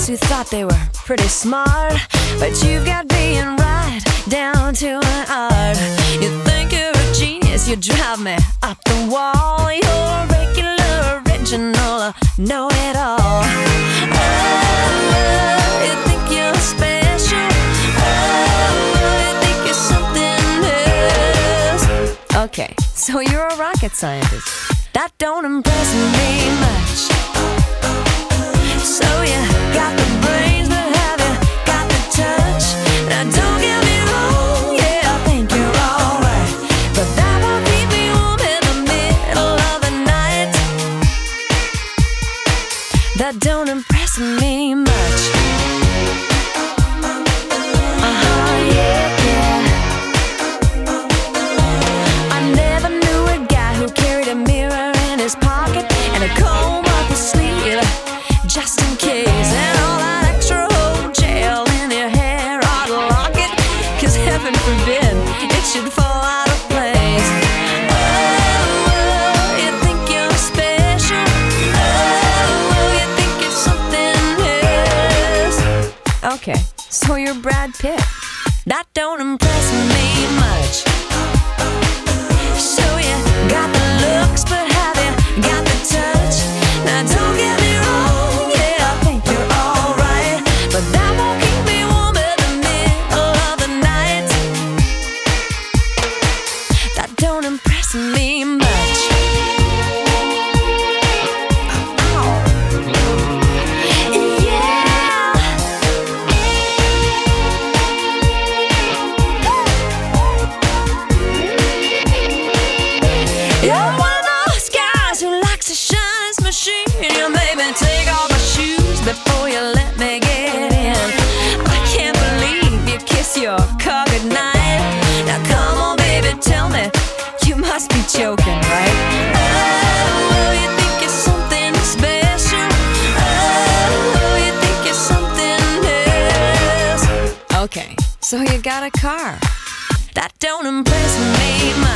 guys who thought they were pretty smart, but you've got being right down to an art. You think you're a genius, you drive me up the wall. You're a regular, original, know-it-all. Oh, you think you're special. Oh, you think you're something else. Okay, so you're a rocket scientist. That don't impress me much. So you got the brains, but have you got the touch? Now don't get me wrong, yeah, I think you're alright, but that won't keep me warm in the middle of the night. That don't impress me much. Yeah. I never knew a guy who carried a mirror in his pocket and a comb up his sleeve, just in case. And all that extra old gel in your hair ought to lock it, 'cause heaven forbid it should fall out of place. Oh, you think you're special. Oh, you think you're something else. Okay, so you're Brad Pitt. That don't impress me much. So you got the looks, but have you got the touch? Now don't get me wrong, yeah, I think you're alright, but that won't keep me warm in the middle of the night. That don't impress me much. You're one of those guys who likes to shine his machine. You made me take off my shoes before you let me get in. I can't believe you kiss your car goodnight. Now come on, baby, tell me, you must be joking, right? Oh, you think you're something special. Oh, you think you're something else. Okay, so you got a car. That don't impress me much.